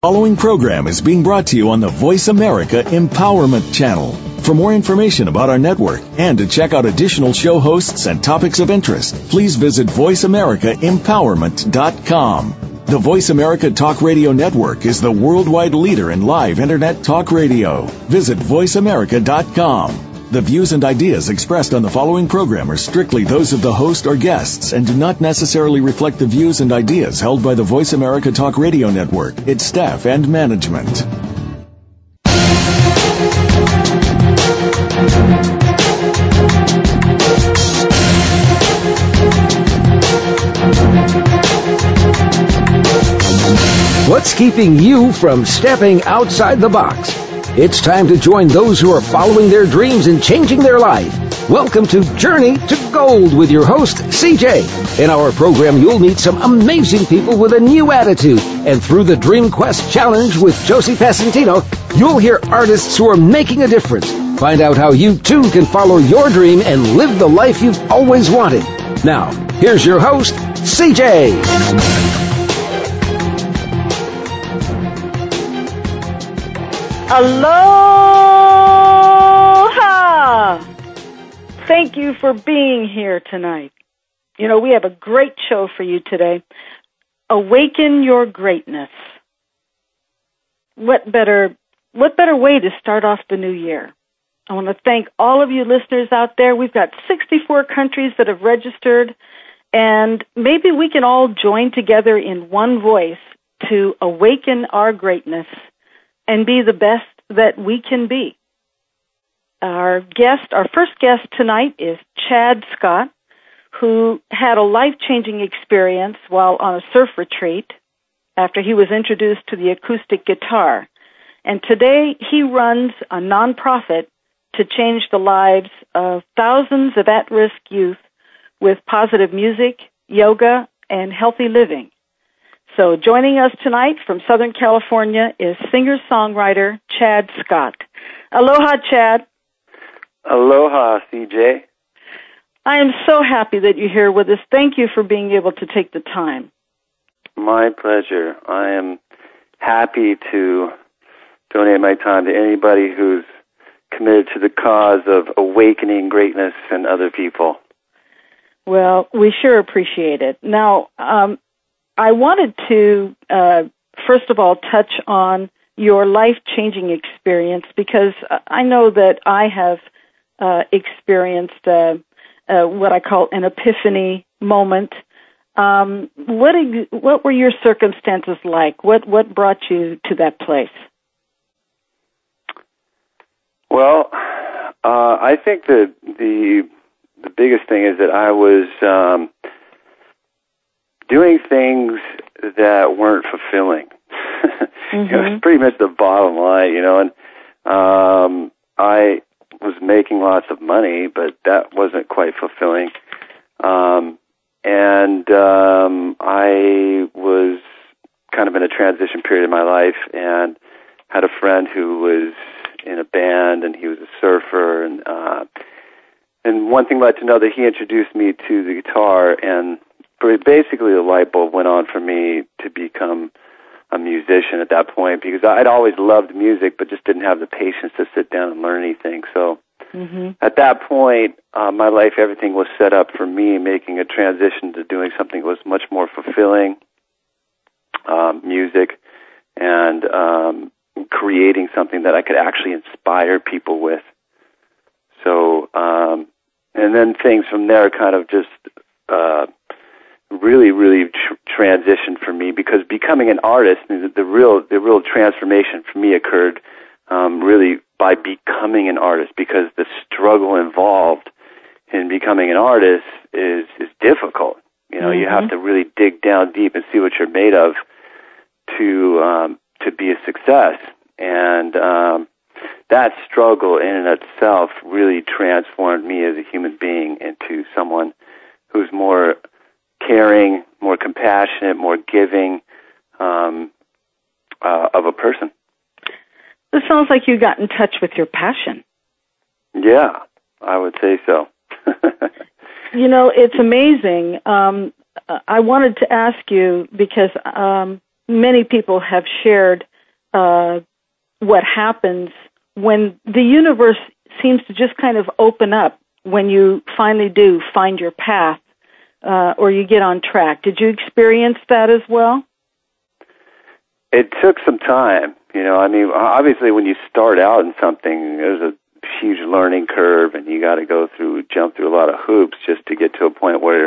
Following program is being brought to you on the Voice America Empowerment Channel. For more information about our network and to check out additional show hosts and topics of interest, please visit voiceamericaempowerment.com. The Voice America Talk Radio Network is the worldwide leader in live Internet talk radio. Visit voiceamerica.com. The views and ideas expressed on the following program are strictly those of the host or guests and do not necessarily reflect the views and ideas held by the Voice America Talk Radio Network, its staff, and management. What's keeping you from stepping outside the box? It's time to join those who are following their dreams and changing their life. Welcome to Journey to Gold with your host, CJ. In our program, you'll meet some amazing people with a new attitude. And through the Dream Quest Challenge with Josie Passantino, you'll hear artists who are making a difference. Find out how you, too, can follow your dream and live the life you've always wanted. Now, here's your host, CJ. Aloha! Thank you for being here tonight. You know, we have a great show for you today. Awaken your greatness. What better way to start off the new year? I want to thank all of you listeners out there. We've got 64 countries that have registered, and maybe we can all join together in one voice to awaken our greatness and be the best that we can be. Our first guest tonight is Chad Scott, who had a life-changing experience while on a surf retreat after he was introduced to the acoustic guitar. And today he runs a nonprofit to change the lives of thousands of at-risk youth with positive music, yoga, and healthy living. So joining us tonight from Southern California is singer-songwriter Chad Scott. Aloha, Chad. Aloha, CJ. I am so happy that you're here with us. Thank you for being able to take the time. My pleasure. I am happy to donate my time to anybody who's committed to the cause of awakening greatness in other people. Well, we sure appreciate it. Now, I wanted to, first of all, touch on your life-changing experience because I know that I have experienced what I call an epiphany moment. What were your circumstances like? What brought you to that place? Well, I think that the biggest thing is that I was doing things that weren't fulfilling. Mm-hmm. It was pretty much the bottom line, and I was making lots of money, but that wasn't quite fulfilling. I was kind of in a transition period in my life and had a friend who was in a band, and he was a surfer, and one thing led to another. He introduced me to the guitar, and basically the light bulb went on for me to become a musician at that point, because I'd always loved music but just didn't have the patience to sit down and learn anything. So at that point, my life, everything was set up for me making a transition to doing something that was much more fulfilling, music, and creating something that I could actually inspire people with. So, and then things from there kind of just really transitioned for me, because becoming an artist, the real transformation for me occurred really by becoming an artist, because the struggle involved in becoming an artist is difficult. You have to really dig down deep and see what you're made of to be a success. And that struggle in and of itself really transformed me as a human being into someone who's more caring, more compassionate, more giving of a person. It sounds like you got in touch with your passion. Yeah, I would say so. It's amazing. I wanted to ask you, because many people have shared what happens when the universe seems to just kind of open up when you finally do find your path, or you get on track. Did you experience that as well? It took some time. I mean, obviously when you start out in something, there's a huge learning curve, and you got to jump through a lot of hoops just to get to a point where,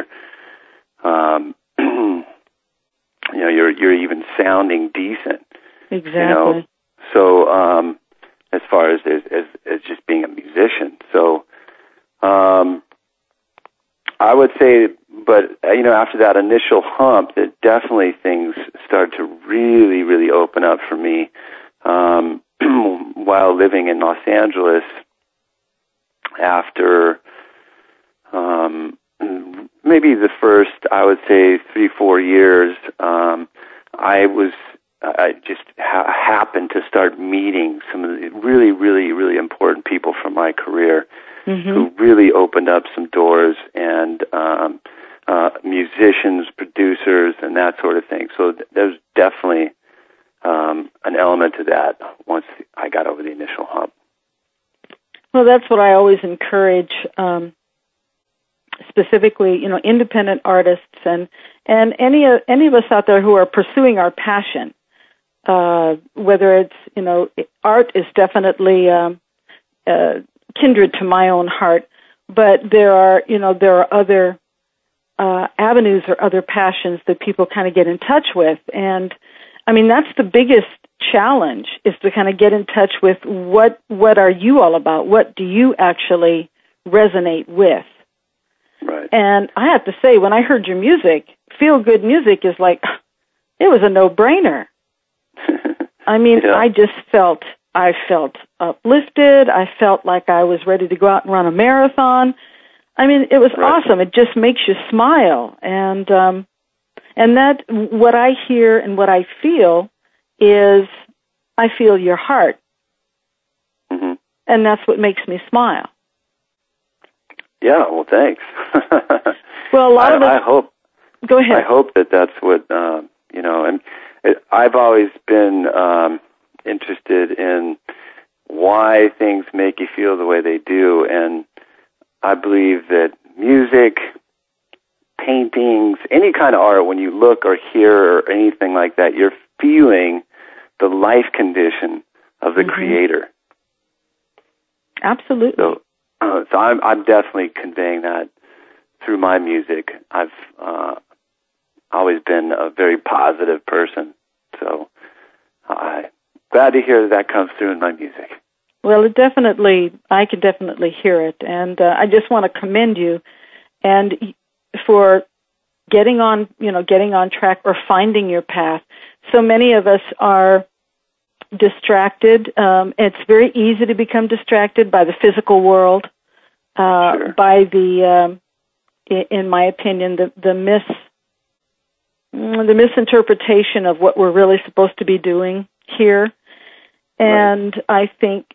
you're even sounding decent. Exactly. So, as far as just being a musician, so, I would say, but after that initial hump, that definitely things started to really, really open up for me. While living in Los Angeles, after maybe the first, I would say, 3-4 years, I just happened to start meeting some of the really, really, really important people from my career, who really opened up some doors, and musicians, producers, and that sort of thing. So there's definitely an element to that once I got over the initial hump. Well, that's what I always encourage, specifically, independent artists and any of us out there who are pursuing our passion. Whether it's, art is definitely kindred to my own heart, but there are other avenues or other passions that people kind of get in touch with. And I mean, that's the biggest challenge, is to kind of get in touch with what are you all about? What do you actually resonate with? Right. And I have to say, when I heard your music, feel-good music is like, it was a no-brainer. I mean, yeah. I felt uplifted. I felt like I was ready to go out and run a marathon. I mean, it was awesome. It just makes you smile. And that, what I hear and what I feel is, I feel your heart. Mm-hmm. And that's what makes me smile. Yeah, well, thanks. Well, a lot of us... I hope... Go ahead. I hope that's what, and I've always been interested in why things make you feel the way they do, and I believe that music, paintings, any kind of art, when you look or hear or anything like that, you're feeling the life condition of the creator. Absolutely. So I'm definitely conveying that through my music. I've always been a very positive person, so I'm glad to hear that comes through in my music. Well, I can definitely hear it, and I just want to commend you, and for getting on track or finding your path. So many of us are distracted. It's very easy to become distracted by the physical world, Sure. by the, in my opinion, the misinterpretation of what we're really supposed to be doing here. And right.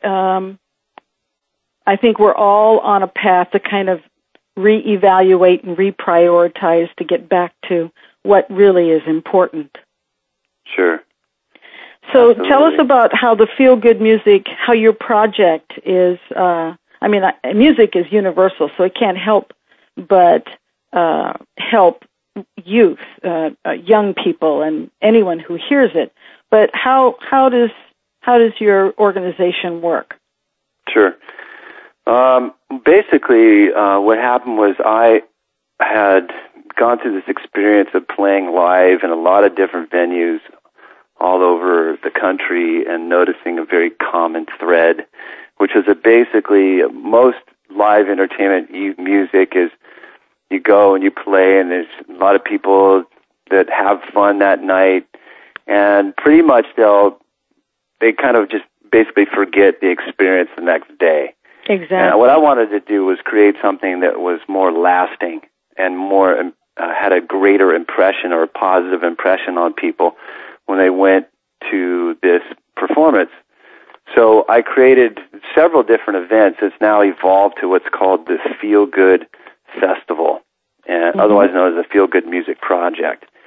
I think we're all on a path to kind of reevaluate and reprioritize to get back to what really is important. Sure. So Absolutely. Tell us about how the feel-good music, how your project is, music is universal, so it can't help but help youth, young people, and anyone who hears it. But how does your organization work? Sure. Basically, what happened was I had gone through this experience of playing live in a lot of different venues all over the country and noticing a very common thread, which is that basically most live entertainment music is you go and you play and there's a lot of people that have fun that night, and pretty much they kind of just basically forget the experience the next day. Exactly. And what I wanted to do was create something that was more lasting and more had a greater impression or a positive impression on people when they went to this performance. So I created several different events. It's now evolved to what's called the Feel Good Festival, and otherwise known as the Feel Good Music Project.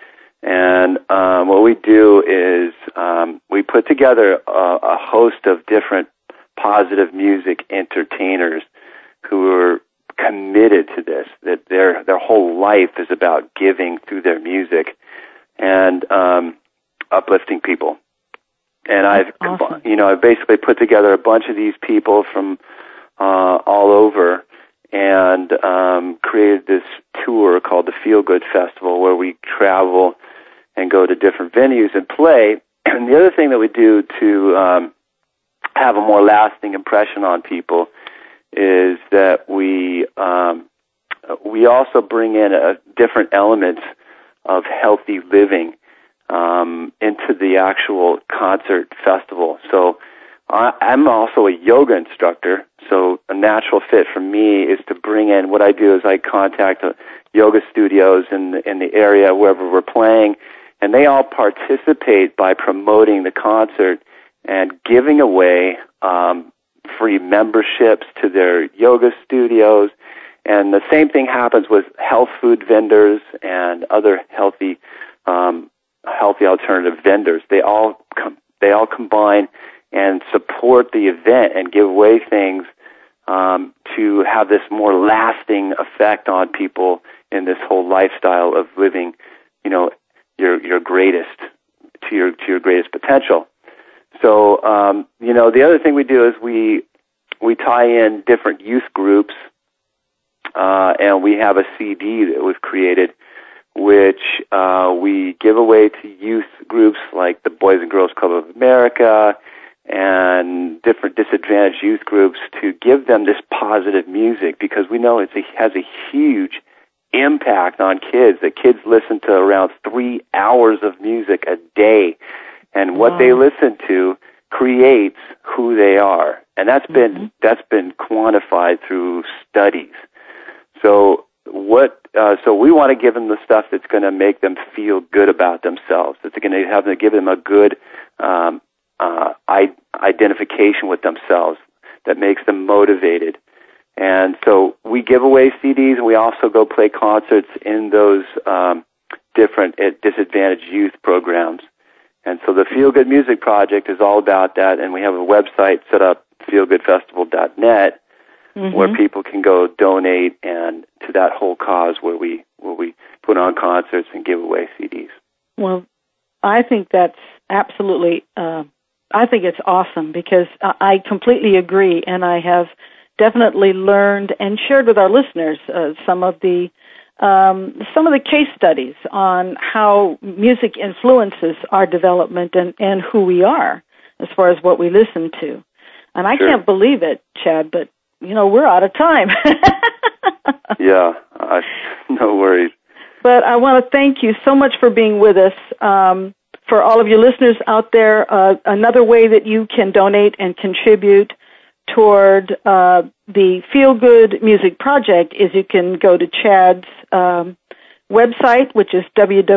And what we do is we put together a host of different positive music entertainers who are committed to this, that their whole life is about giving through their music and uplifting people. And I've basically put together a bunch of these people from all over and created this tour called the Feel Good Festival, where we travel and go to different venues and play. And the other thing that we do to have a more lasting impression on people is that we also bring in different elements of healthy living into the actual concert festival. So I'm also a yoga instructor, so a natural fit for me is to bring in, what I do is I contact yoga studios in the area wherever we're playing, and they all participate by promoting the concert and giving away free memberships to their yoga studios. And the same thing happens with health food vendors and other healthy alternative vendors. They all combine and support the event and give away things to have this more lasting effect on people in this whole lifestyle of living, your greatest to your greatest potential. So, the other thing we do is we tie in different youth groups, and we have a CD that we've created, which we give away to youth groups like the Boys and Girls Club of America and different disadvantaged youth groups, to give them this positive music, because we know it has a huge impact on kids. The kids listen to around 3 hours of music a day, and what they listen to creates who they are, and that's been quantified through studies. So we want to give them the stuff that's going to make them feel good about themselves, that's going to give them a good identification with themselves, that makes them motivated. And so we give away CDs, and we also go play concerts in those different disadvantaged youth programs. And so the Feel Good Music Project is all about that, and we have a website set up, feelgoodfestival.net, where people can go donate and to that whole cause where we put on concerts and give away CDs. Well, I think that's absolutely, I think it's awesome, because I completely agree, and I have definitely learned and shared with our listeners some of the case studies on how music influences our development and who we are as far as what we listen to. And I can't believe it, Chad, but, we're out of time. Yeah, no worries. But I want to thank you so much for being with us. For all of your listeners out there, another way that you can donate and contribute toward the Feel Good Music Project is you can go to Chad's website, which is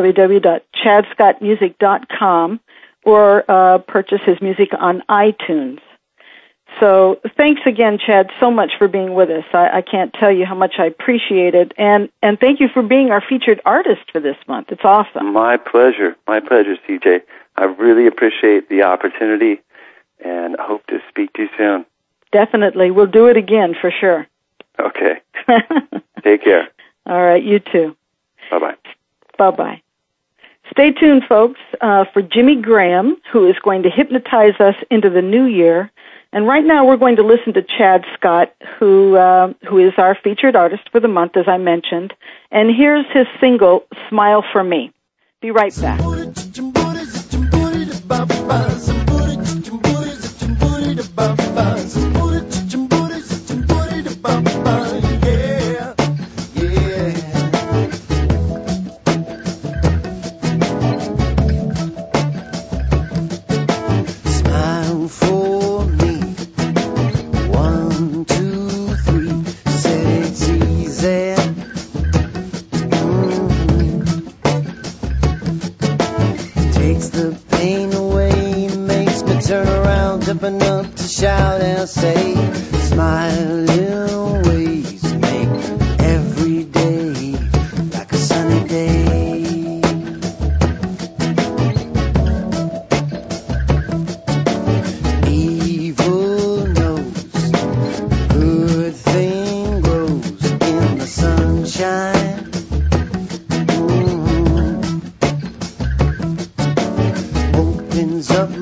www.chadscottmusic.com, or purchase his music on iTunes. So thanks again, Chad, so much for being with us. I can't tell you how much I appreciate it. And thank you for being our featured artist for this month. It's awesome. My pleasure, CJ. I really appreciate the opportunity, and hope to speak to you soon. Definitely. We'll do it again for sure. Okay. Take care. All right, you too. Bye-bye. Bye-bye. Stay tuned, folks, for Jimmy Graham, who is going to hypnotize us into the new year. And right now we're going to listen to Chad Scott, who is our featured artist for the month, as I mentioned. And here's his single, Smile for Me. Be right back.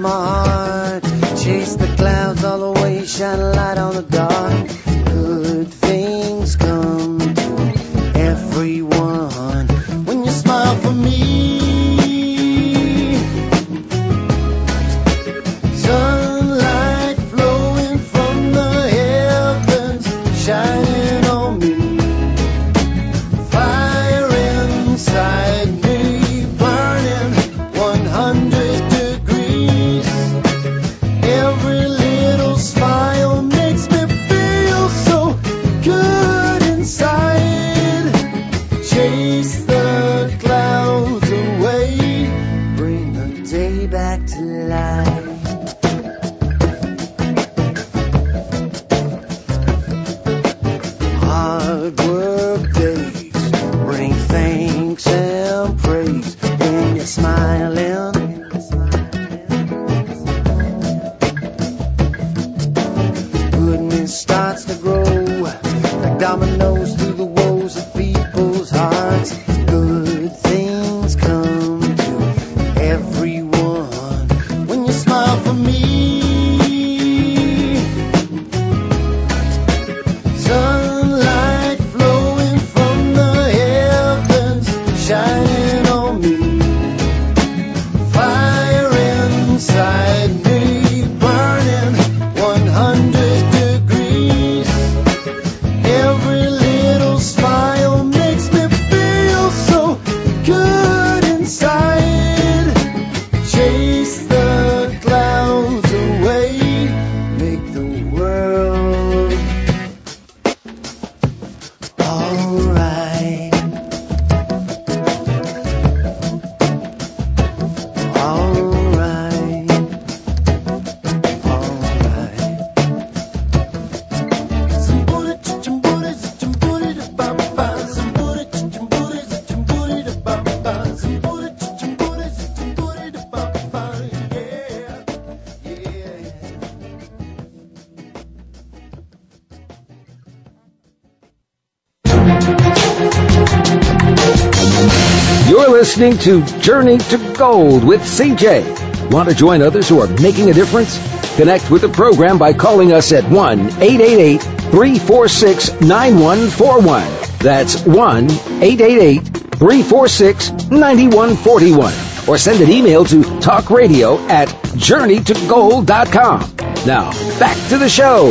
my heart. Chase the clouds all the way, shine a light on the dark. Good things come to everyone when you smile for me. Sunlight flowing from the heavens, shining on me. Fire inside me, burning 100 degrees. Every little smile makes me feel so good inside. Chase the clouds away, bring the day back to life. Hard work days bring thanks and praise when you're smiling. Goodness starts to grow like dominoes through the woes of people's hearts. Good things come to everyone when you smile for me. Sunlight flowing from the heavens, shining on me. Fire inside me, burning 100 degrees. Every little smile makes me feel so good inside. Chase the clouds away, make the world alright. Alright. You're listening to Journey to Gold with CJ. Want to join others who are making a difference? Connect with the program by calling us at 1-888-346-9141. That's 1-888-346-9141. Or send an email to talkradio@journeytogold.com. Now, back to the show.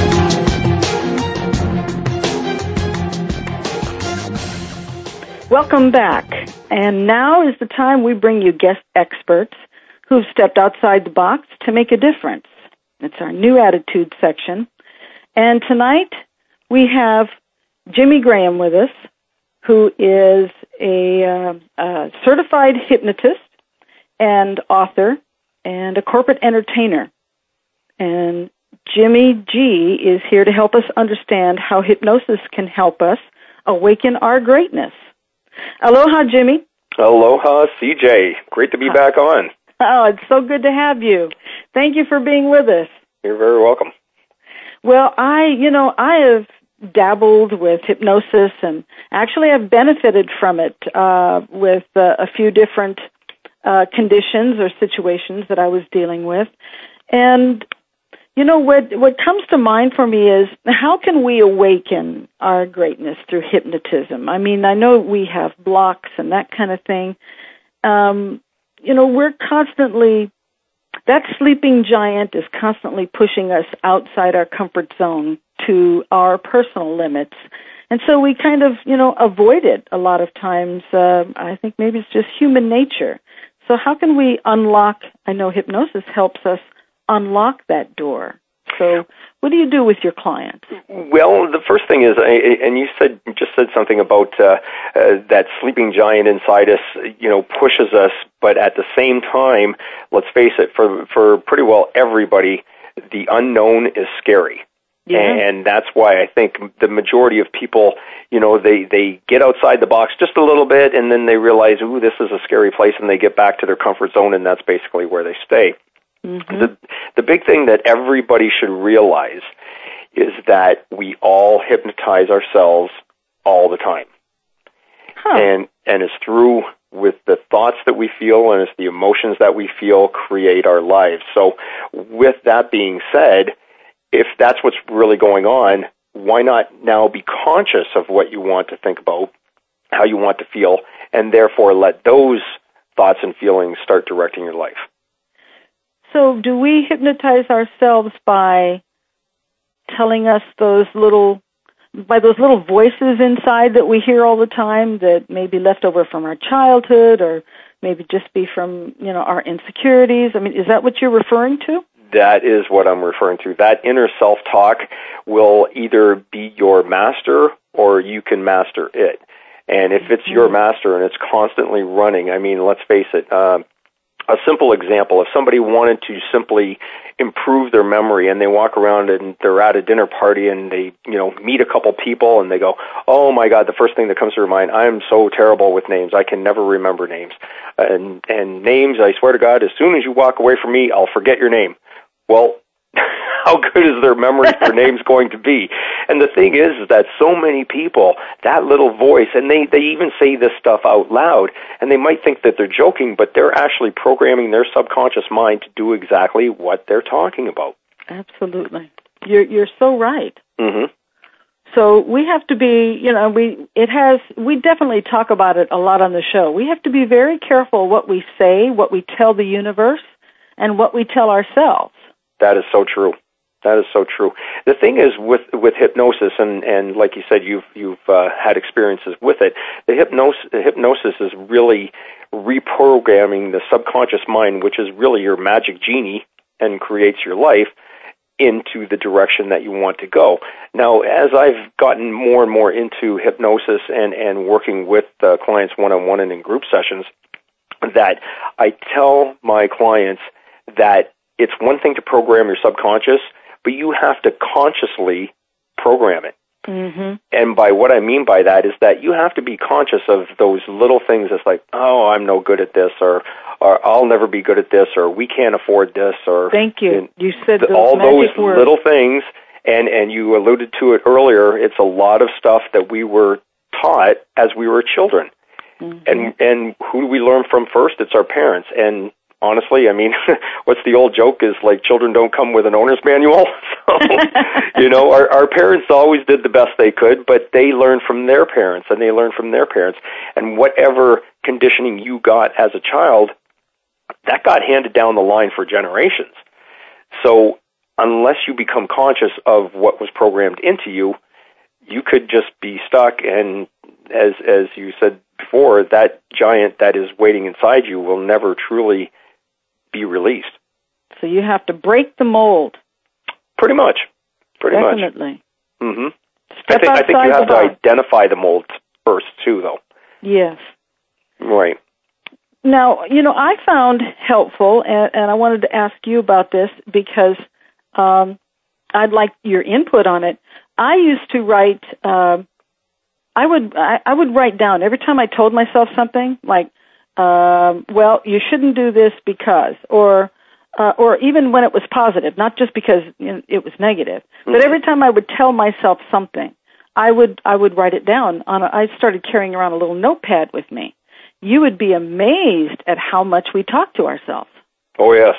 Welcome back. And now is the time we bring you guest experts who've stepped outside the box to make a difference. It's our new attitude section. And tonight we have Jimmy Graham with us, who is a certified hypnotist and author and a corporate entertainer. And Jimmy G is here to help us understand how hypnosis can help us awaken our greatness. Aloha, Jimmy. Aloha, CJ. Great to be back on. Oh, it's so good to have you. Thank you for being with us. You're very welcome. Well, I have dabbled with hypnosis, and actually I've benefited from it with a few different conditions or situations that I was dealing with. And you know, what comes to mind for me is, how can we awaken our greatness through hypnotism? I mean, I know we have blocks and that kind of thing. You know, we're constantly, that sleeping giant is constantly pushing us outside our comfort zone to our personal limits. And so we kind of, you know, avoid it a lot of times. I think maybe it's just human nature. So how can we unlock, I know hypnosis helps us unlock that door. So what do you do with your clients? Well, the first thing is, and you just said something about that sleeping giant inside us, you know, pushes us, but at the same time, let's face it, for pretty well everybody, the unknown is scary. Yeah. And that's why I think the majority of people, you know, they get outside the box just a little bit, and then they realize, ooh, this is a scary place, and they get back to their comfort zone, and that's basically where they stay. Mm-hmm. The big thing that everybody should realize is that we all hypnotize ourselves all the time. Huh. And it's through with the thoughts that we feel, and it's the emotions that we feel create our lives. So with that being said, if that's what's really going on, why not now be conscious of what you want to think about, how you want to feel, and therefore let those thoughts and feelings start directing your life? So do we hypnotize ourselves by telling us those little voices inside that we hear all the time that may be left over from our childhood or maybe just be from, our insecurities? I mean, is that what you're referring to? That is what I'm referring to. That inner self-talk will either be your master or you can master it. And if it's your master and it's constantly running, I mean, let's face it, a simple example, if somebody wanted to simply improve their memory and they walk around and they're at a dinner party and they, meet a couple people and they go, oh my God, the first thing that comes to their mind, I'm so terrible with names. I can never remember names. And names, I swear to God, as soon as you walk away from me, I'll forget your name. Well, how good is their memory for names going to be? And the thing is that so many people, that little voice, and they even say this stuff out loud, and they might think that they're joking, but they're actually programming their subconscious mind to do exactly what they're talking about. Absolutely. You're so right. Mm-hmm. So we have to be, we definitely talk about it a lot on the show. We have to be very careful what we say, what we tell the universe, and what we tell ourselves. That is so true. That is so true. The thing is with hypnosis, and like you said, you've had experiences with it. The hypnosis is really reprogramming the subconscious mind, which is really your magic genie and creates your life into the direction that you want to go. Now, as I've gotten more and more into hypnosis and working with clients one-on-one and in group sessions, that I tell my clients that it's one thing to program your subconscious, but you have to consciously program it. Mm-hmm. And by what I mean by that is that you have to be conscious of those little things that's like, oh, I'm no good at this, or I'll never be good at this, or we can't afford this, or... Thank you. You said all those words. little things, and you alluded to it earlier, it's a lot of stuff that we were taught as we were children. Mm-hmm. And who do we learn from first? It's our parents. And honestly, I mean, what's the old joke is like children don't come with an owner's manual. So, our parents always did the best they could, but they learned from their parents and they learned from their parents. And whatever conditioning you got as a child, that got handed down the line for generations. So unless you become conscious of what was programmed into you, you could just be stuck. And as you said before, that giant that is waiting inside you will never truly be released. So you have to break the mold. Pretty much. Definitely. Mm-hmm. I think you have to identify the mold first, too, though. Yes. Right. Now, I found helpful, and I wanted to ask you about this because I'd like your input on it. I used to write. I would write down every time I told myself something like, well, you shouldn't do this because, or even when it was positive, not just because it was negative, but every time I would tell myself something, I would write it down. I started carrying around a little notepad with me. You would be amazed at how much we talk to ourselves. Oh, yes.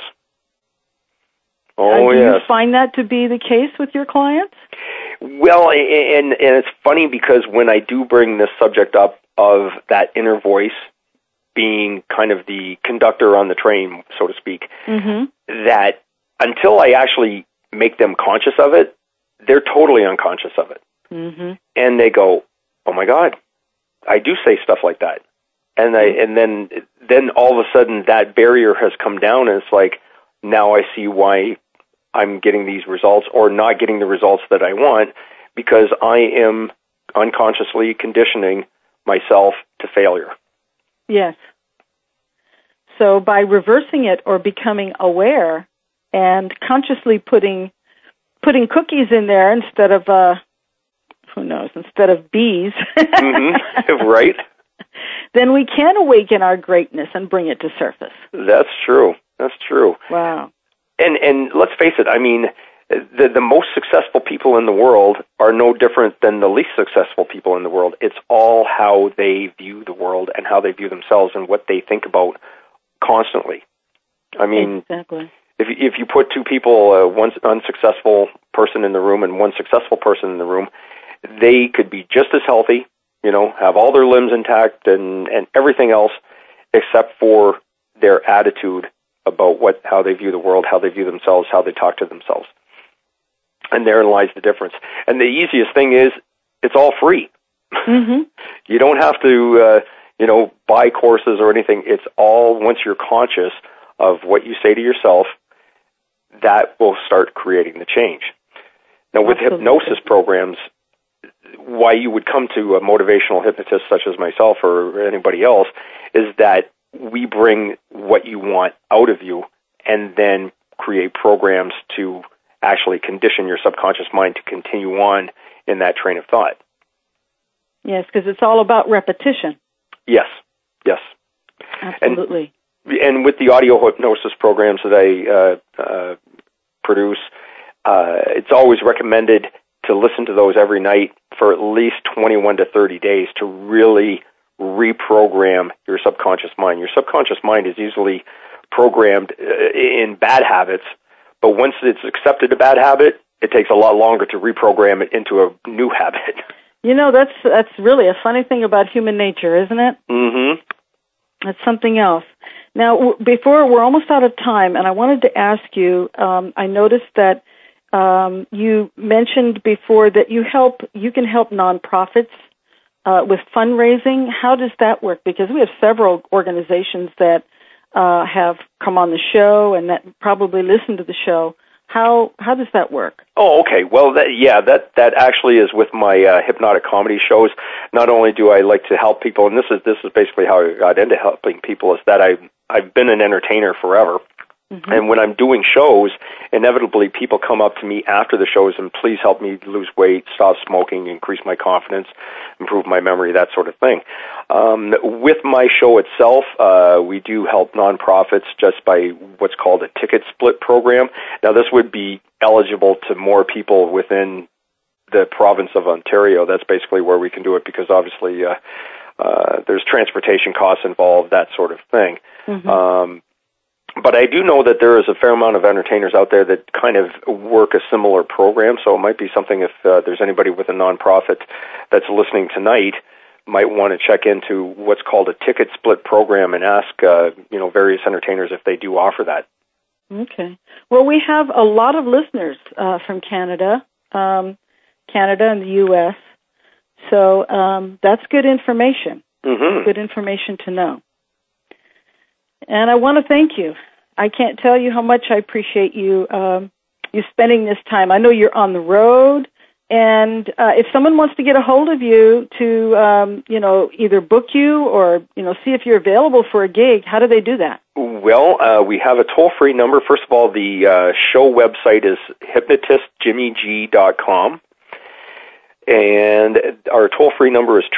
Do you find that to be the case with your clients? Well, and it's funny because when I do bring this subject up of that inner voice being kind of the conductor on the train, so to speak, mm-hmm. that until I actually make them conscious of it, they're totally unconscious of it. Mm-hmm. And they go, oh my God, I do say stuff like that. And then all of a sudden that barrier has come down and it's like, now I see why I'm getting these results or not getting the results that I want because I am unconsciously conditioning myself to failure. Yes. So by reversing it or becoming aware and consciously putting cookies in there instead of, instead of bees. Mm-hmm. Right. Then we can awaken our greatness and bring it to surface. That's true. That's true. Wow. And let's face it, I mean, the most successful people in the world are no different than the least successful people in the world. It's all how they view the world and how they view themselves and what they think about constantly. I mean, exactly. If you put two people, one unsuccessful person in the room and one successful person in the room, they could be just as healthy, have all their limbs intact and everything else, except for their attitude about how they view the world, how they view themselves, how they talk to themselves. And therein lies the difference. And the easiest thing is, it's all free. Mm-hmm. You don't have to, buy courses or anything. It's all, once you're conscious of what you say to yourself, that will start creating the change. Now, with hypnosis programs, why you would come to a motivational hypnotist such as myself or anybody else is that we bring what you want out of you and then create programs to actually condition your subconscious mind to continue on in that train of thought. Yes, because it's all about repetition. Yes. Absolutely. And with the audio hypnosis programs that I produce, it's always recommended to listen to those every night for at least 21 to 30 days to really reprogram your subconscious mind. Your subconscious mind is easily programmed in bad habits, but once it's accepted a bad habit, it takes a lot longer to reprogram it into a new habit. That's really a funny thing about human nature, isn't it? Mm-hmm. That's something else. Now, before we're almost out of time, and I wanted to ask you, I noticed that you mentioned before that you can help nonprofits with fundraising. How does that work? Because we have several organizations that have come on the show and that probably listen to the show. How does that work? Oh, okay. Well, that actually is with my hypnotic comedy shows. Not only do I like to help people, and this is basically how I got into helping people, is that I've been an entertainer forever. Mm-hmm. And when I'm doing shows, inevitably people come up to me after the shows and please help me lose weight, stop smoking, increase my confidence, improve my memory, that sort of thing. With my show itself, we do help nonprofits just by what's called a ticket split program. Now, this would be eligible to more people within the province of Ontario. That's basically where we can do it because obviously there's transportation costs involved, that sort of thing. Mm-hmm. But I do know that there is a fair amount of entertainers out there that kind of work a similar program, so it might be something if there's anybody with a nonprofit that's listening tonight might want to check into what's called a ticket split program and ask, various entertainers if they do offer that. Okay. Well, we have a lot of listeners from Canada and the U.S., so that's good information. Mm-hmm. Good information to know. And I want to thank you. I can't tell you how much I appreciate you spending this time. I know you're on the road, and if someone wants to get a hold of you to, either book you or, see if you're available for a gig, how do they do that? Well, we have a toll-free number. First of all, the show website is hypnotistjimmyg.com. And our toll-free number is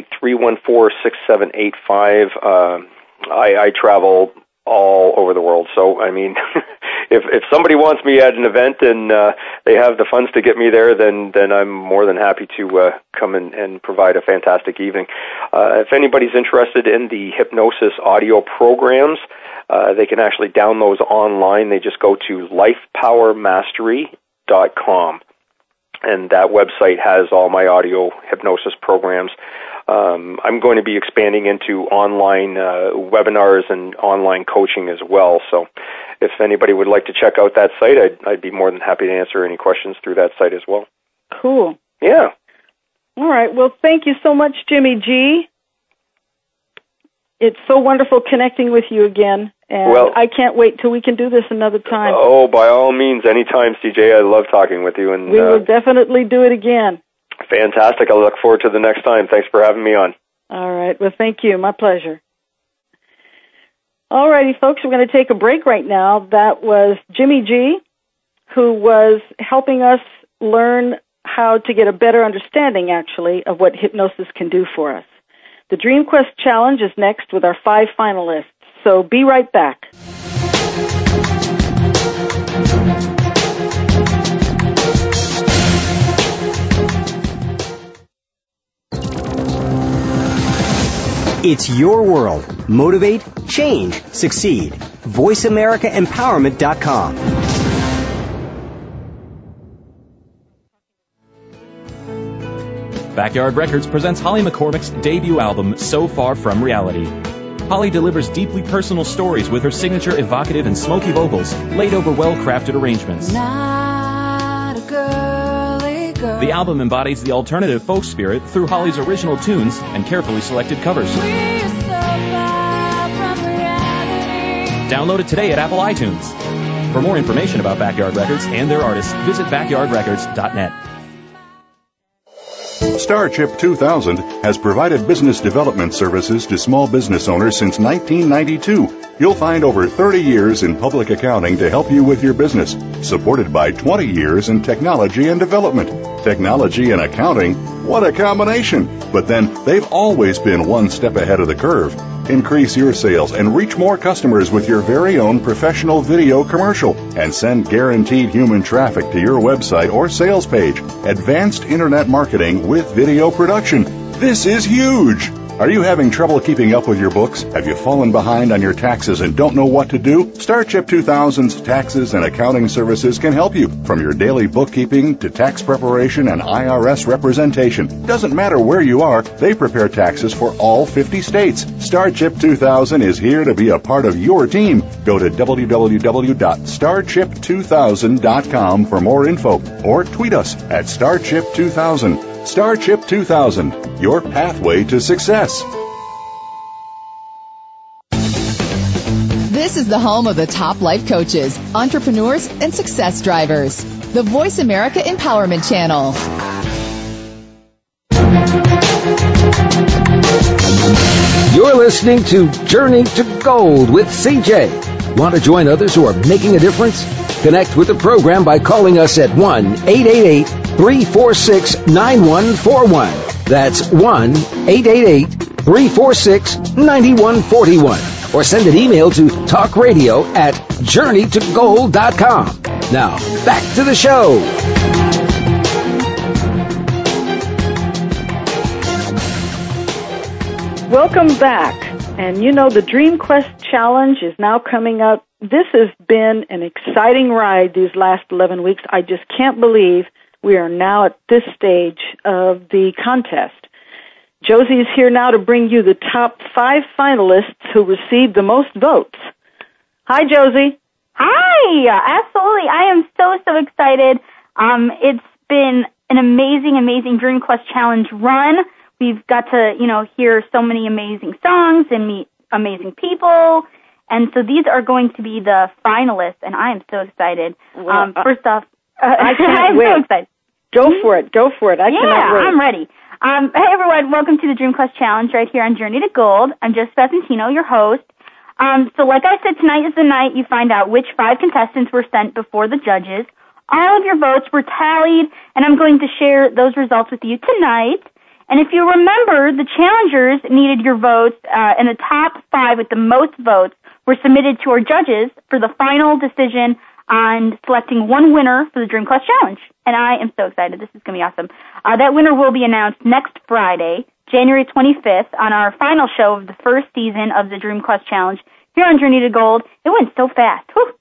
888-314-6785. I travel all over the world, so I mean, if somebody wants me at an event and they have the funds to get me there, then I'm more than happy to come and provide a fantastic evening. If anybody's interested in the hypnosis audio programs, they can actually download online. They just go to lifepowermastery.com. And that website has all my audio hypnosis programs. I'm going to be expanding into online webinars and online coaching as well. So if anybody would like to check out that site, I'd be more than happy to answer any questions through that site as well. Cool. Yeah. All right. Well, thank you so much, Jimmy G. It's so wonderful connecting with you again. And I can't wait till we can do this another time. Oh, by all means, anytime, CJ. I love talking with you. And we will definitely do it again. Fantastic. I look forward to the next time. Thanks for having me on. All right. Well, thank you. My pleasure. All righty, folks. We're going to take a break right now. That was Jimmy G, who was helping us learn how to get a better understanding, actually, of what hypnosis can do for us. The Dream Quest Challenge is next with our 5 finalists. So be right back. It's your world. Motivate, change, succeed. VoiceAmericaEmpowerment.com. Backyard Records presents Holly McCormick's debut album, So Far From Reality. Holly delivers deeply personal stories with her signature evocative and smoky vocals laid over well-crafted arrangements. Not a girly girl. The album embodies the alternative folk spirit through Holly's original tunes and carefully selected covers. We're so far from reality. Download it today at Apple iTunes. For more information about Backyard Records and their artists, visit backyardrecords.net. StarChip 2000 has provided business development services to small business owners since 1992. You'll find over 30 years in public accounting to help you with your business, supported by 20 years in technology and development. Technology and accounting, what a combination! But then, they've always been one step ahead of the curve. Increase your sales and reach more customers with your very own professional video commercial and send guaranteed human traffic to your website or sales page. Advanced Internet marketing with video production. This is huge! Are you having trouble keeping up with your books? Have you fallen behind on your taxes and don't know what to do? StarChip 2000's taxes and accounting services can help you. From your daily bookkeeping to tax preparation and IRS representation. Doesn't matter where you are, they prepare taxes for all 50 states. StarChip 2000 is here to be a part of your team. Go to www.starchip2000.com for more info or tweet us at StarChip 2000. StarChip 2000, your pathway to success. This is the home of the top life coaches, entrepreneurs, and success drivers. The Voice America Empowerment Channel. You're listening to Journey to Gold with CJ. Want to join others who are making a difference? Connect with the program by calling us at 1-888-346-9141. That's 1-888-346-9141. Or send an email to talkradio@journeytogold.com. Now, back to the show. Welcome back. And you know, the Dream Quest Challenge is now coming up. This has been an exciting ride these last 11 weeks. I just can't believe we are now at this stage of the contest. Josie is here now to bring you the top 5 finalists who received the most votes. Hi, Josie. Hi, absolutely. I am so excited. It's been an amazing Dream Quest Challenge run. We've got to, hear so many amazing songs and meet amazing people. And so these are going to be the finalists, and I am so excited. Well, first off, I can't wait. I'm so excited. Go for it. I cannot wait. I'm ready. Hey, everyone. Welcome to the Dream Quest Challenge right here on Journey to Gold. I'm Jess Facentino, your host. So like I said, tonight is the night you find out which 5 contestants were sent before the judges. All of your votes were tallied, and I'm going to share those results with you tonight. And if you remember, the challengers needed your votes, and the top 5 with the most votes were submitted to our judges for the final decision on selecting one winner for the Dream Quest Challenge. And I am so excited. This is going to be awesome. That winner will be announced next Friday, January 25th, on our final show of the first season of the Dream Quest Challenge here on Journey to Gold. It went so fast. Whew.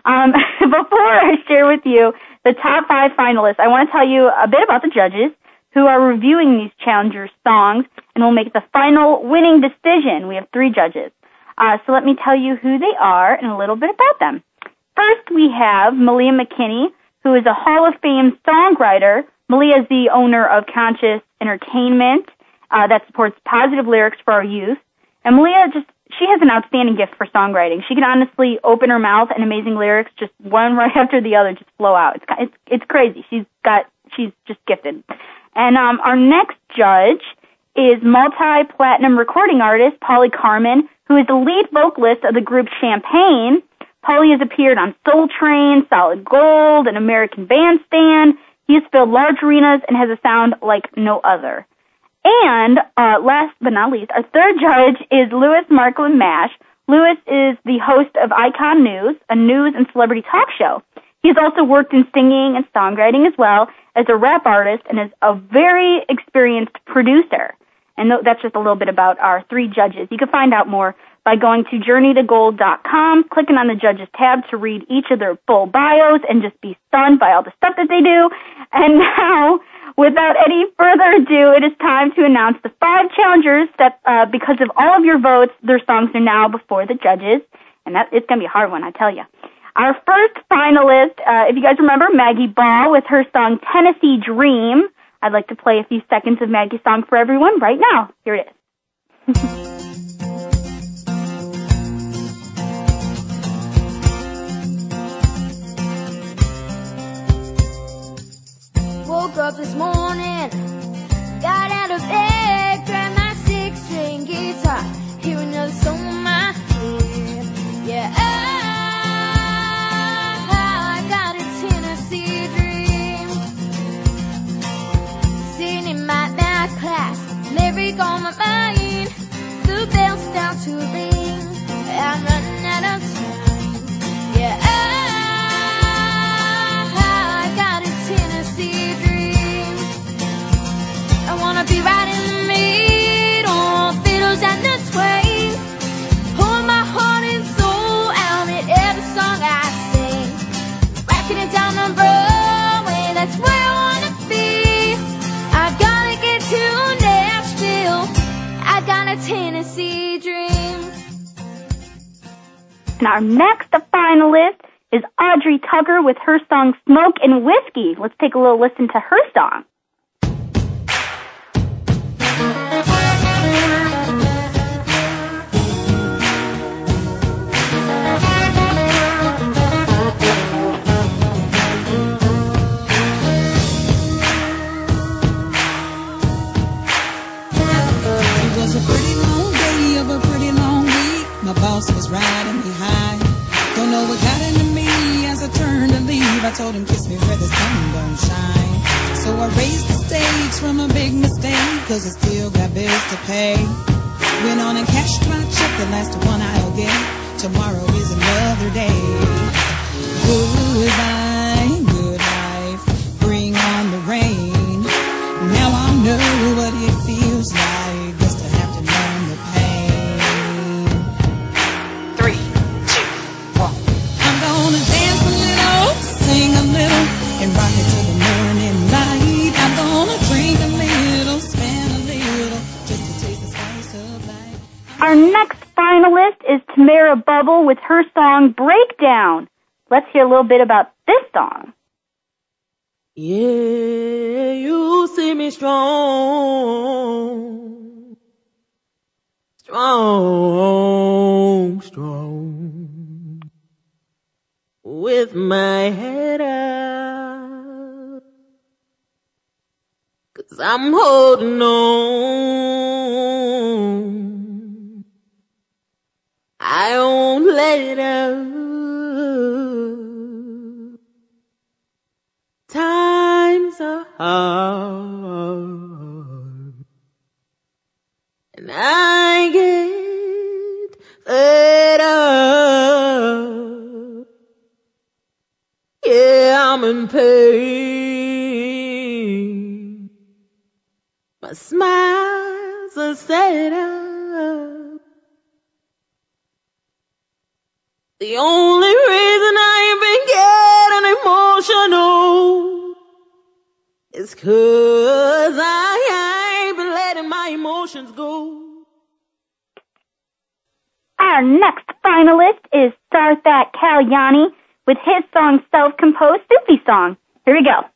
Before I share with you the top 5 finalists, I want to tell you a bit about the judges who are reviewing these challengers' songs and will make the final winning decision. We have 3 judges. So let me tell you who they are and a little bit about them. First, we have Malia McKinney, who is a Hall of Fame songwriter. Malia is the owner of Conscious Entertainment that supports positive lyrics for our youth. And Malia she has an outstanding gift for songwriting. She can honestly open her mouth and amazing lyrics, just one right after the other, just flow out. It's crazy. She's just gifted. And our next judge is multi-platinum recording artist Polly Carmen, who is the lead vocalist of the group Champagne. Polly has appeared on Soul Train, Solid Gold, and American Bandstand. He has filled large arenas and has a sound like no other. And last but not least, our third judge is Louis Marklin Mash. Louis is the host of Icon News, a news and celebrity talk show. He's also worked in singing and songwriting as well as a rap artist and is a very experienced producer. And that's just a little bit about our 3 judges. You can find out more by going to journeytogold.com, clicking on the judges tab to read each of their full bios and just be stunned by all the stuff that they do. And now, without any further ado, it is time to announce the 5 challengers that, because of all of your votes, their songs are now before the judges. And it's going to be a hard one, I tell you. Our first finalist, if you guys remember, Maggie Ball with her song Tennessee Dream. I'd like to play a few seconds of Maggie's song for everyone right now. Here it is. Woke up this morning, got out of bed, grabbed my 6-string guitar, hear another song in my head. Yeah, I got a Tennessee dream. Sitting in my math class, lyric on my mind, the bells start to ring, I'm running out of time. Yeah, I got a Tennessee dream. I wanna be right in the middle, fiddles and the twain, pour my heart and soul out in every song I sing, rocking it down on Broadway, that's where I wanna be. I gotta get to Nashville, I got a Tennessee dream. And our next finalist is Audrey Tucker with her song Smoke and Whiskey. Let's take a little listen to her song. It was a pretty long day of a pretty long week. My boss was riding me high. Don't know what got into me as I turned to leave. I told him, kiss me where the sun don't shine. So I raised the stakes from a big mistake, cause I still got bills to pay. Went on and cashed my check, the last one I'll get. Tomorrow is another day. Goodbye, good life, bring on the rain. Now I know what it feels like just to have to numb the pain. 3, 2, 1. I'm gonna dance a little, sing a little, and rock it till the morning light. I'm gonna drink a little, spend a little, just to taste the spice of life. Our next finalist is Tamara Bubble with her song Breakdown. Let's hear a little bit about this song. Yeah, you see me strong, strong, strong, with my head up, 'cause I'm holding on, I won't let it up. Times are hard, and I get fed up. Yeah, I'm in pain. My smiles are set up. The only reason I ain't been getting emotional is 'cause I ain't been letting my emotions go. Our next finalist is Sarthat Kalyani with his song Self-Composed Sufi Song. Here we go.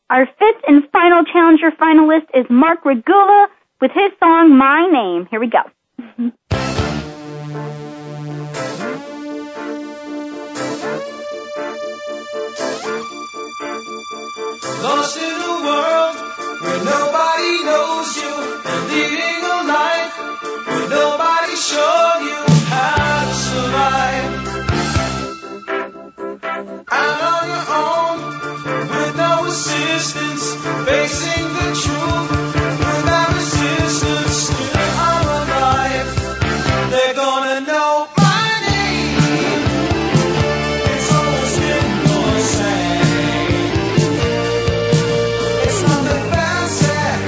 Our fifth and final challenger finalist is Mark Regula with his song, My Name. Here we go. Lost in a world where nobody knows you, and leading a life where nobody showed you how to survive. Out on your own, with no assistance, facing the truth, without resistance, still I'm alive. They're gonna know my name. It's almost innocent. It's on the facet.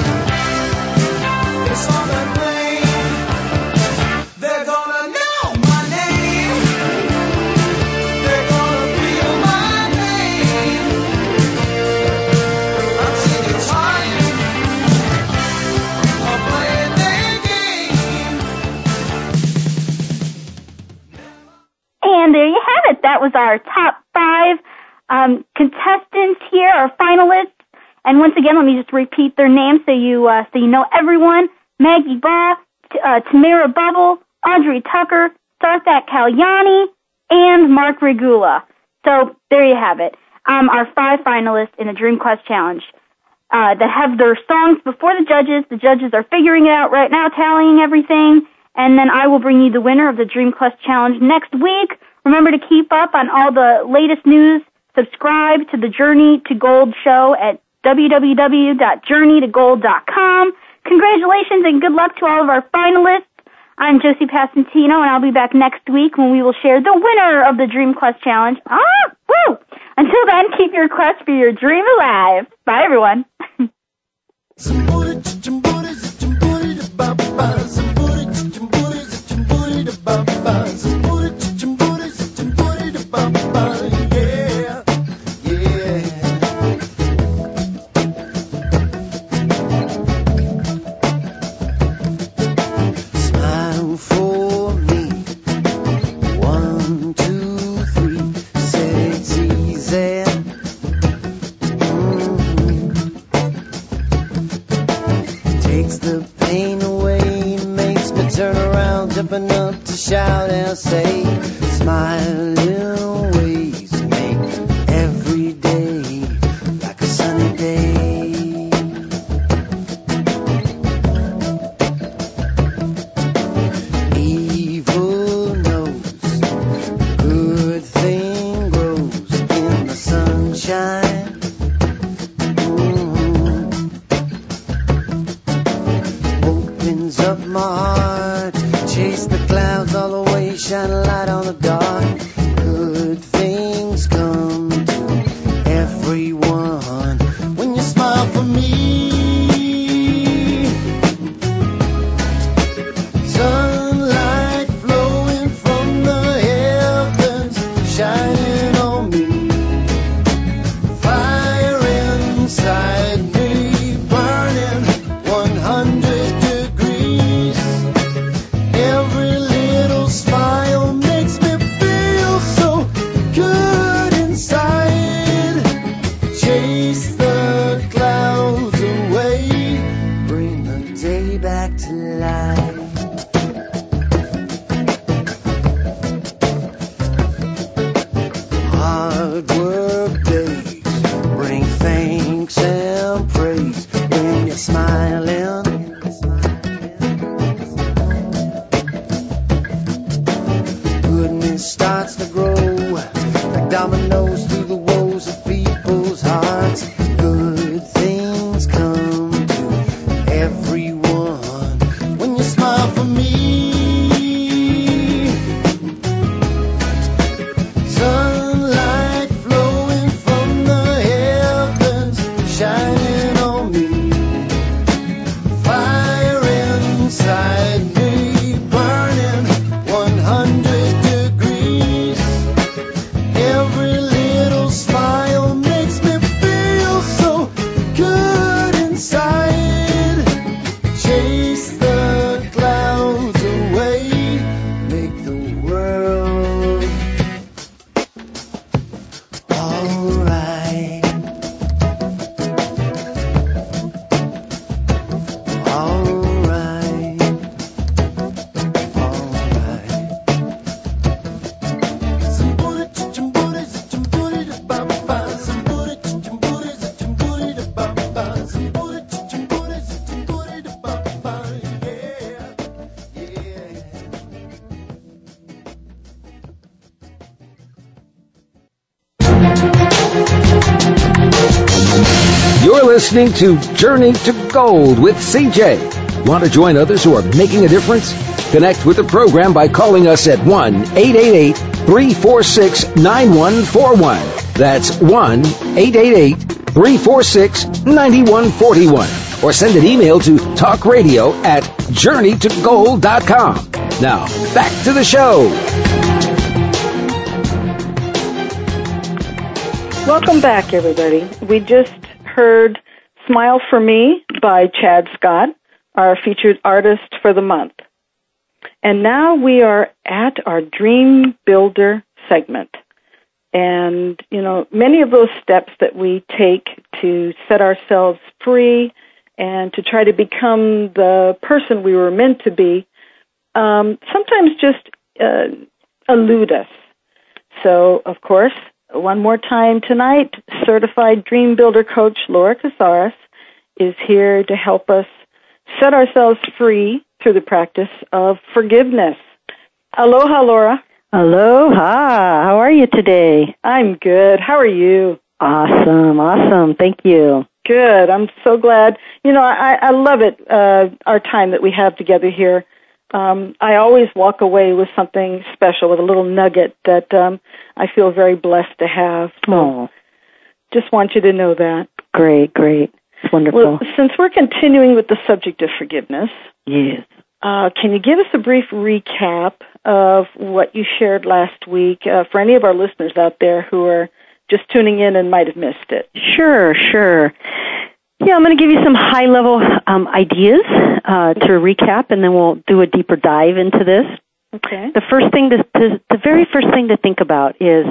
It's on the brain. They're gonna know my name. They're gonna feel my name. I'm sick and tired of playing their game. And there you have it. That was our top 5 contestants here, our finalists. And once again, let me just repeat their names so you know everyone. Maggie Baugh, Tamara Bubble, Audrey Tucker, Sarthak Kalyani, and Mark Regula. So there you have it. Our 5 finalists in the Dream Quest Challenge that have their songs before the judges. The judges are figuring it out right now, tallying everything. And then I will bring you the winner of the Dream Quest Challenge next week. Remember to keep up on all the latest news. Subscribe to the Journey to Gold show at www.journeytogold.com. Congratulations and good luck to all of our finalists. I'm Josie Passantino, and I'll be back next week when we will share the winner of the Dream Quest Challenge. Woo! Until then, keep your quest for your dream alive. Bye, everyone. Smile for me. 1, 2, 3. Say it's easy. Takes the pain away, makes me turn around, jumping up to shout and say, smiling ways make every day like a sunny day. Evil knows good thing grows in the sunshine. Opens up my heart, chase the clouds all away, shine a light on the dark. Good things come to everyone when you smile for me. Sunlight flowing from the heavens, shining on me. Fire inside me, burning 100 degrees. Every little smile makes me feel so good inside. Chase the clouds away, bring the day back to life. Hard work days bring thanks and praise when you're smiling. Goodness starts to grow like dominoes through the woes of people's hearts. Good things come to everyone when you smile for me. Sunlight flowing from the heavens, shining on me. Fire inside me, burning 100 degrees. Every little listening to Journey to Gold with CJ. Want to join others who are making a difference? Connect with the program by calling us at 1-888-346-9141. That's 1-888-346-9141. Or send an email to talkradio@journeytogold.com. Now, back to the show. Welcome back, everybody. We just heard Smile for Me by Chad Scott, our featured artist for the month. And now we are at our Dream Builder segment. And, you know, many of those steps that we take to set ourselves free and to try to become the person we were meant to be, sometimes just elude us. So, of course, one more time tonight, certified Dream Builder coach Laura Casares is here to help us set ourselves free through the practice of forgiveness. Aloha, Laura. Aloha. How are you today? I'm good. How are you? Awesome. Thank you. Good. I'm so glad. You know, I love it, our time that we have together here. I always walk away with something special, with a little nugget that I feel very blessed to have. Oh. Just want you to know that. Great. It's wonderful. Well, since we're continuing with the subject of forgiveness, yes. Can you give us a brief recap of what you shared last week for any of our listeners out there who are just tuning in and might have missed it? Sure. Yeah, I'm going to give you some high-level ideas to recap, and then we'll do a deeper dive into this. Okay. The very first thing to think about is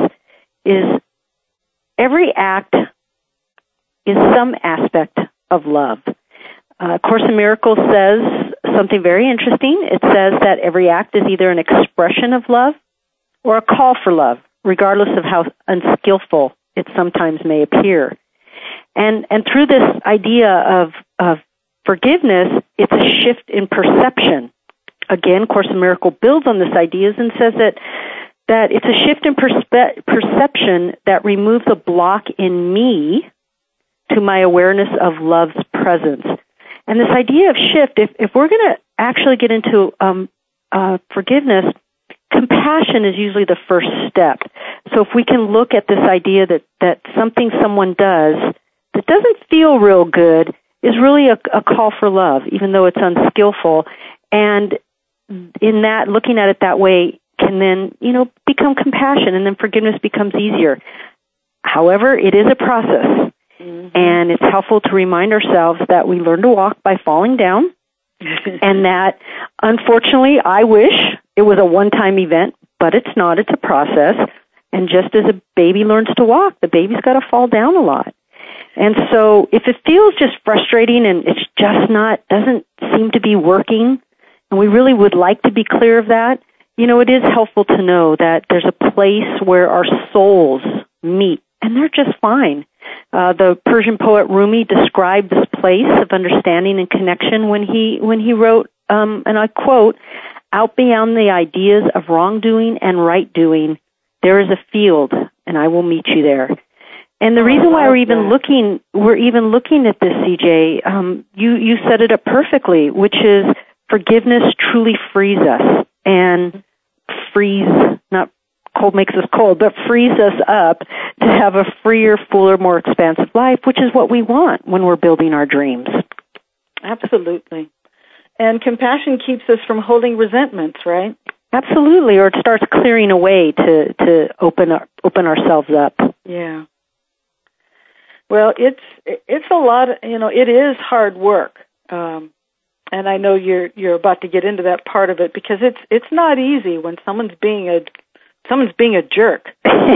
every act is some aspect of love. Course in Miracles says something very interesting. It says that every act is either an expression of love or a call for love, regardless of how unskillful it sometimes may appear. And through this idea of forgiveness, it's a shift in perception. Again, Course in Miracles builds on this idea and says that it's a shift in perception that removes a block in me to my awareness of love's presence. And this idea of shift, if we're going to actually get into forgiveness, compassion is usually the first step. So if we can look at this idea that something someone does that doesn't feel real good is really a call for love, even though it's unskillful. And in that, looking at it that way can then, become compassion, and then forgiveness becomes easier. However, it is a process. Mm-hmm. And it's helpful to remind ourselves that we learn to walk by falling down, and that, unfortunately, I wish it was a one-time event, but it's not. It's a process. And just as a baby learns to walk, the baby's got to fall down a lot. And so if it feels just frustrating and it's just doesn't seem to be working, and we really would like to be clear of that, it is helpful to know that there's a place where our souls meet, and they're just fine. The Persian poet Rumi described this place of understanding and connection when he wrote, and I quote, "Out beyond the ideas of wrongdoing and right doing, there is a field, and I will meet you there." And the reason why we're even looking at this, CJ, you set it up perfectly, which is forgiveness truly frees us, and not cold makes us cold, but frees us up to have a freer, fuller, more expansive life, which is what we want when we're building our dreams. Absolutely. And compassion keeps us from holding resentments, right? Absolutely, or it starts clearing away to open ourselves up. Yeah. Well, it's a lot. It is hard work, and I know you're about to get into that part of it, because it's not easy when someone's being a jerk.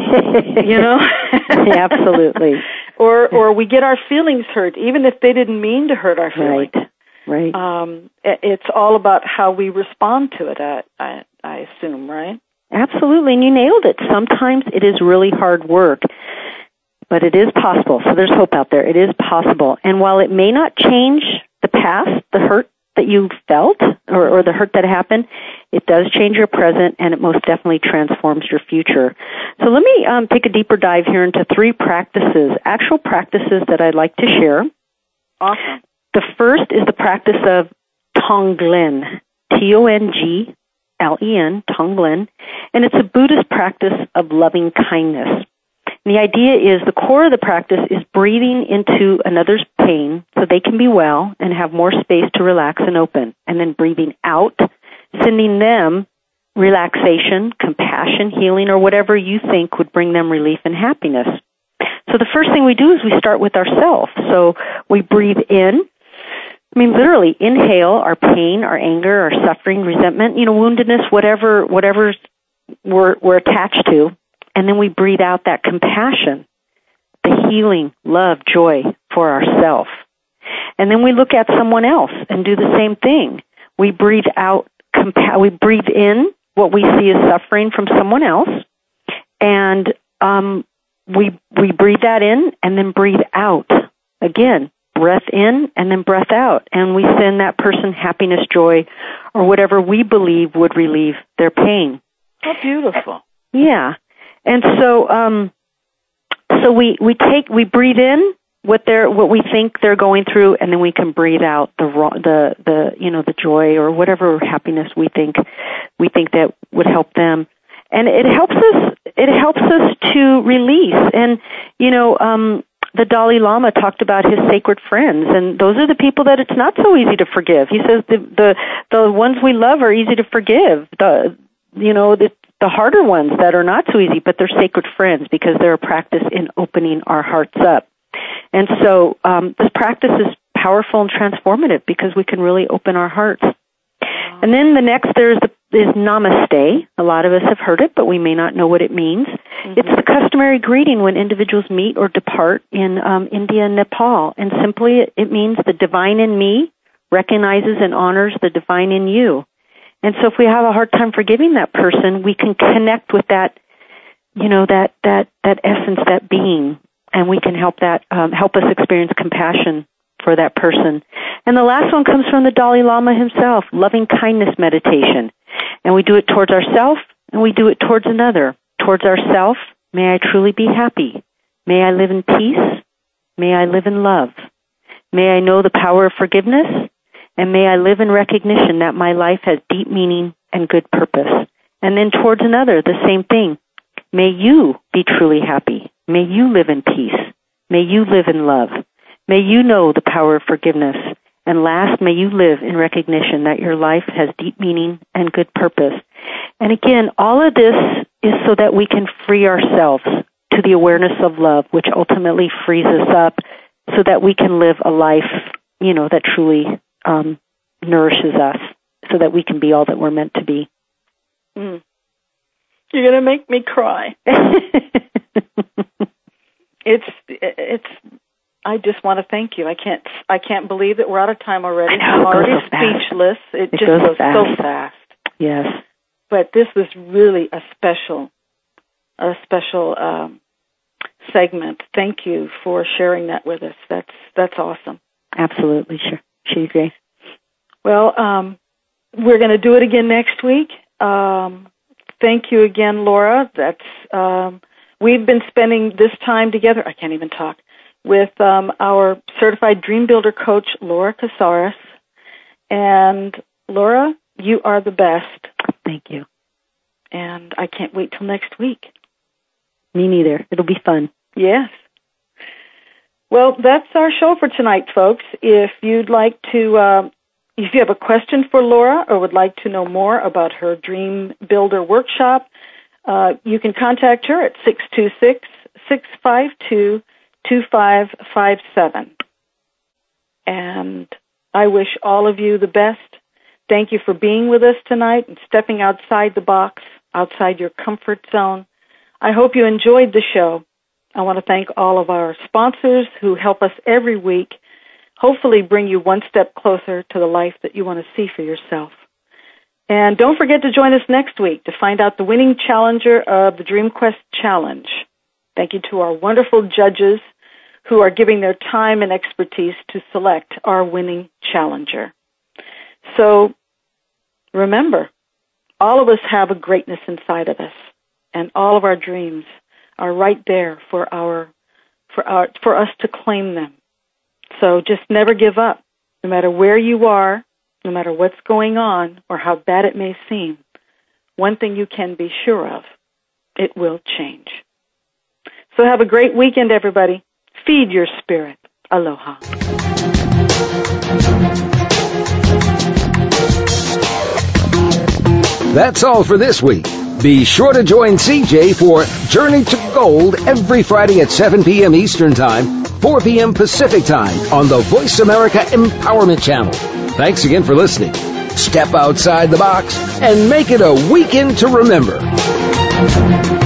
Absolutely. Or we get our feelings hurt, even if they didn't mean to hurt our feelings. Right. It's all about how we respond to it. I assume, right? Absolutely, and you nailed it. Sometimes it is really hard work. But it is possible. So there's hope out there. It is possible. And while it may not change the past, the hurt that you felt or the hurt that happened, it does change your present, and it most definitely transforms your future. So let me take a deeper dive here into 3 practices, actual practices that I'd like to share Awesome. The first is the practice of Tonglen, Tonglen, Tonglen, and it's a Buddhist practice of loving kindness. And the idea is the core of the practice is breathing into another's pain so they can be well and have more space to relax and open, and then breathing out, sending them relaxation, compassion, healing, or whatever you think would bring them relief and happiness. So the first thing we do is we start with ourselves. So we breathe in. I mean, literally, inhale our pain, our anger, our suffering, resentment, woundedness, whatever we're attached to. And then we breathe out that compassion, the healing, love, joy for ourselves. And then we look at someone else and do the same thing. We breathe out, we breathe in what we see as suffering from someone else, and we breathe that in and then breathe out. Again, breath in and then breath out. And we send that person happiness, joy, or whatever we believe would relieve their pain. How beautiful. Yeah. And so we breathe in what we think they're going through, and then we can breathe out the joy or whatever happiness we think that would help them. And it helps us to release. And the Dalai Lama talked about his sacred friends, and those are the people that it's not so easy to forgive. He says the ones we love are easy to forgive. The harder ones that are not so easy, but they're sacred friends because they're a practice in opening our hearts up. And so this practice is powerful and transformative because we can really open our hearts. And then the next is Namaste. A lot of us have heard it, but we may not know what it means. Mm-hmm. It's the customary greeting when individuals meet or depart in India and Nepal. And simply it means the divine in me recognizes and honors the divine in you. And so if we have a hard time forgiving that person, we can connect with that, that essence, that being, and we can help us experience compassion for that person. And the last one comes from the Dalai Lama himself, loving kindness meditation. And we do it towards ourselves, and we do it towards another. Towards ourselves, may I truly be happy. May I live in peace. May I live in love. May I know the power of forgiveness. And may I live in recognition that my life has deep meaning and good purpose. And then towards another, the same thing. May you be truly happy. May you live in peace. May you live in love. May you know the power of forgiveness. And last, may you live in recognition that your life has deep meaning and good purpose. And again, all of this is so that we can free ourselves to the awareness of love, which ultimately frees us up so that we can live a life, that truly nourishes us, so that we can be all that we're meant to be. Mm. You're going to make me cry. I just want to thank you. I can't believe that we're out of time already. I'm already speechless. It just goes so fast. Yes. But this was really a special segment. Thank you for sharing that with us. That's awesome. Absolutely, sure. She agrees. Well, we're going to do it again next week. Thank you again, Laura. We've been spending this time together. I can't even talk. With our certified Dream Builder coach, Laura Casares. And Laura, you are the best. Thank you. And I can't wait till next week. Me neither. It'll be fun. Yes. Well, that's our show for tonight, folks. If you'd like to, if you have a question for Laura or would like to know more about her Dream Builder workshop, you can contact her at 626-652-2557. And I wish all of you the best. Thank you for being with us tonight and stepping outside the box, outside your comfort zone. I hope you enjoyed the show. I want to thank all of our sponsors who help us every week, hopefully bring you one step closer to the life that you want to see for yourself. And don't forget to join us next week to find out the winning challenger of the DreamQuest Challenge. Thank you to our wonderful judges who are giving their time and expertise to select our winning challenger. So remember, all of us have a greatness inside of us, and all of our dreams are right there for us to claim them. So just never give up. No matter where you are, no matter what's going on or how bad it may seem, one thing you can be sure of, it will change. So have a great weekend, everybody. Feed your spirit. Aloha. That's all for this week. Be sure to join CJ for Journey to Gold every Friday at 7 p.m. Eastern Time, 4 p.m. Pacific Time on the Voice America Empowerment Channel. Thanks again for listening. Step outside the box and make it a weekend to remember.